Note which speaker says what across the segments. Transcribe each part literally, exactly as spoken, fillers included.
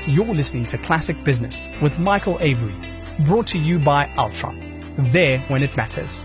Speaker 1: You're listening to Classic Business with Michael Avery, brought to you by Altron. There when it matters.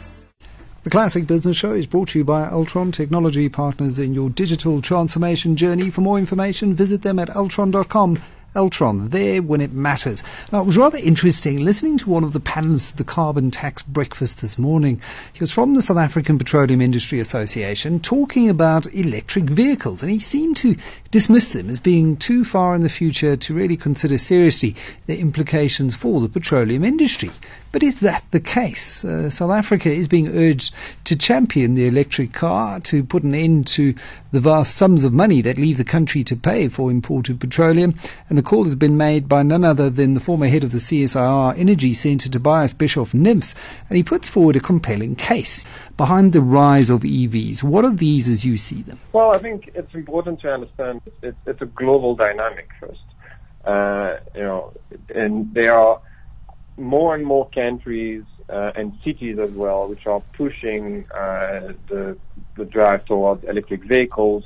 Speaker 2: The Classic Business Show is brought to you by Altron, technology partners in your digital transformation journey. For more information, visit them at altron dot com. Altron, there when it matters. Now, it was rather interesting listening to one of the panelists at the Carbon Tax Breakfast this morning. He was from the South African Petroleum Industry Association, talking about electric vehicles, and he seemed to dismiss them as being too far in the future to really consider seriously the implications for the petroleum industry. But is that the case? Uh, South Africa is being urged to champion the electric car, to put an end to the vast sums of money that leave the country to pay for imported petroleum. And the call has been made by none other than the former head of the C S I R Energy Centre, Tobias Bischoff-Nymphs, and he puts forward a compelling case behind the rise of E Vs. What are these as you see them?
Speaker 3: Well, I think it's important to understand it's, it's a global dynamic first. Uh, you know, and there are more and more countries uh, and cities as well which are pushing uh, the, the drive towards electric vehicles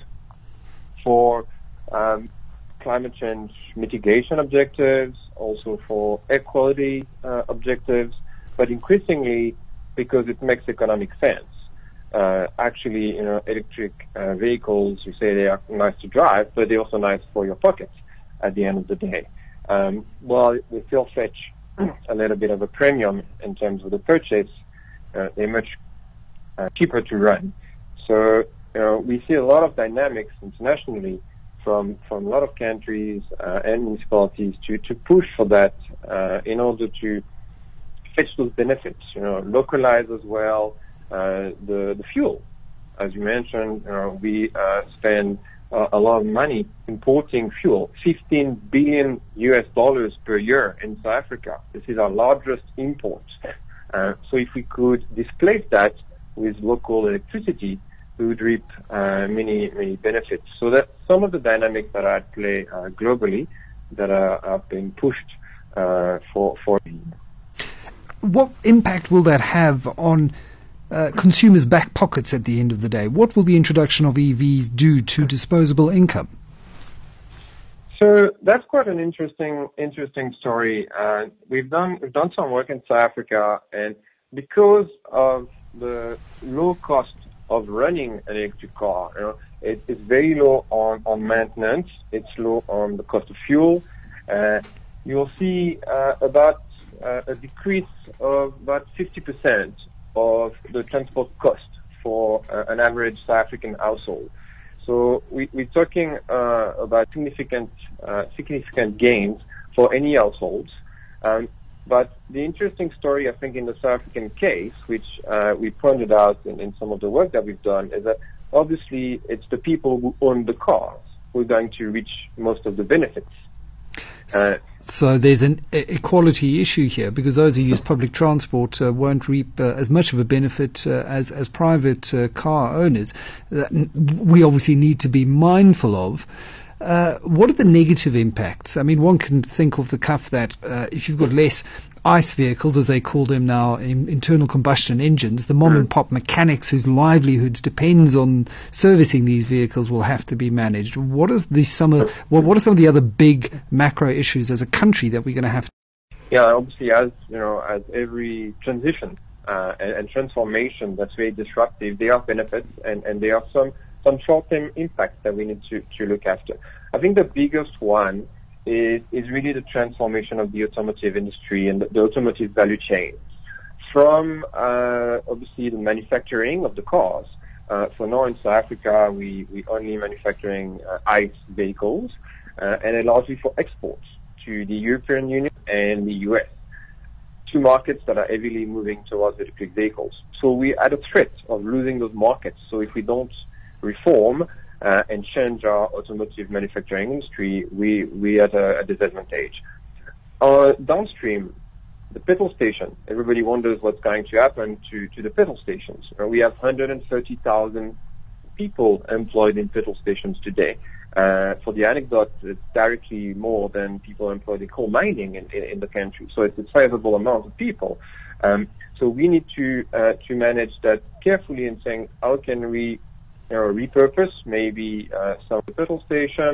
Speaker 3: for um, climate change mitigation objectives, also for air quality uh, objectives, but increasingly because it makes economic sense. Uh, actually, you know, electric uh, vehicles, you say they are nice to drive, but they're also nice for your pockets at the end of the day. Um, well, they still fetch a little bit of a premium in terms of the purchase. Uh, they're much uh, cheaper to run. So, you know, we see a lot of dynamics internationally from from a lot of countries uh, and municipalities to, to push for that uh, in order to fetch those benefits. You know, localize as well uh, the the fuel. As you mentioned, you know, we uh, spend uh, a lot of money importing fuel, fifteen billion U S dollars per year in South Africa. This is our largest import. Uh, so if we could displace that with local electricity, we would reap uh, many, many benefits. So that's some of the dynamics that are at play uh, globally that are, are being pushed uh, for for.
Speaker 2: What impact will that have on uh, consumers' back pockets at the end of the day? What will the introduction of E Vs do to disposable income?
Speaker 3: So that's quite an interesting, interesting story. Uh, we've done we've done some work in South Africa, and because of the low cost of running an electric car, you know, it, it's very low on, on maintenance. It's low on the cost of fuel. Uh, you'll see uh, about uh, a decrease of about fifty percent of the transport cost for uh, an average South African household. So we, we're talking uh, about significant uh, significant gains for any households. Um, but the interesting story, I think, in the South African case, which uh, we pointed out in, in some of the work that we've done, is that obviously it's the people who own the cars who are going to reach most of the benefits. Uh,
Speaker 2: so there's an equality issue here, because those who use public transport uh, won't reap uh, as much of a benefit uh, as, as private uh, car owners. That we obviously need to be mindful of. Uh, what are the negative impacts? I mean, one can think off the cuff that uh, if you've got less ICE vehicles, as they call them now, in, internal combustion engines, the mom and pop mechanics whose livelihoods depends on servicing these vehicles will have to be managed. What is the some of, what, what are some of the other big macro issues as a country that we're going to have to?
Speaker 3: Yeah, obviously, as you know, as every transition uh, and, and transformation that's very disruptive, there are benefits and, and there are some some short-term impacts that we need to, to look after. I think the biggest one is, is really the transformation of the automotive industry and the, the automotive value chain. From, uh, obviously, the manufacturing of the cars. Uh, for now in South Africa, we, we only manufacturing uh, ICE vehicles, uh, and largely for exports to the European Union and the U S. Two markets that are heavily moving towards electric vehicles. So we're at a threat of losing those markets. So if we don't reform uh, and change our automotive manufacturing industry, we we at a, a disadvantage. Uh, downstream, the petrol station. Everybody wonders what's going to happen to, to the petrol stations. Uh, we have one hundred thirty thousand people employed in petrol stations today. Uh, for the anecdote, it's directly more than people employed in coal mining in, in, in the country. So it's a sizable amount of people. Um, so we need to uh, to manage that carefully and saying, how can we you know, repurpose maybe uh, some petrol station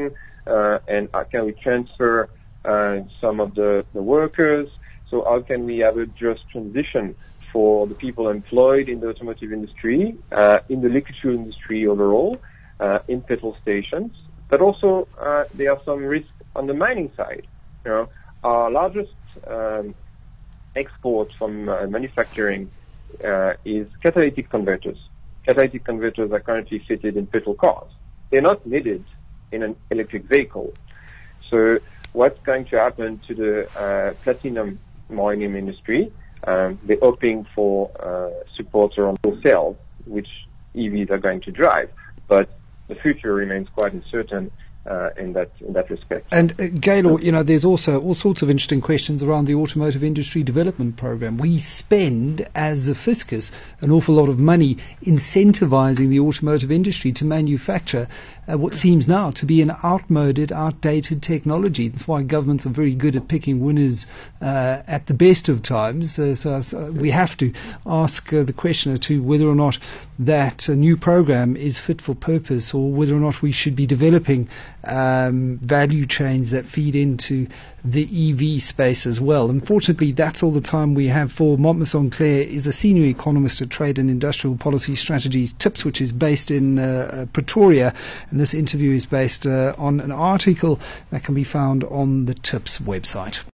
Speaker 3: uh, and how can we transfer uh, some of the, the workers? So how can we have a just transition for the people employed in the automotive industry, uh, in the liquid fuel industry overall, uh, in petrol stations, but also uh, there are some risks on the mining side. You know, our largest um, export from uh, manufacturing uh, is catalytic converters. Catalytic converters are currently fitted in petrol cars. They're not needed in an electric vehicle. So what's going to happen to the uh, platinum mining industry? Um, they're hoping for uh, support around fuel cells, which E Vs are going to drive. But the future remains quite uncertain uh, in that in that respect.
Speaker 2: And uh, Gaylor, you know, there's also all sorts of interesting questions around the Automotive Industry Development Program. We spend, as a fiscus, an awful lot of money incentivizing the automotive industry to manufacture uh, what seems now to be an outmoded, outdated technology. That's why governments are very good at picking winners uh, at the best of times. Uh, so uh, we have to ask uh, the question as to whether or not that uh, new program is fit for purpose, or whether or not we should be developing um, value chains that feed into the E V space as well. Unfortunately, that's all the time we have for. Montmaison Claire is a senior economist at Trade and Industrial Policy Strategies Tips, which is based in uh, Pretoria. And this interview is based uh, on an article that can be found on the Tips website.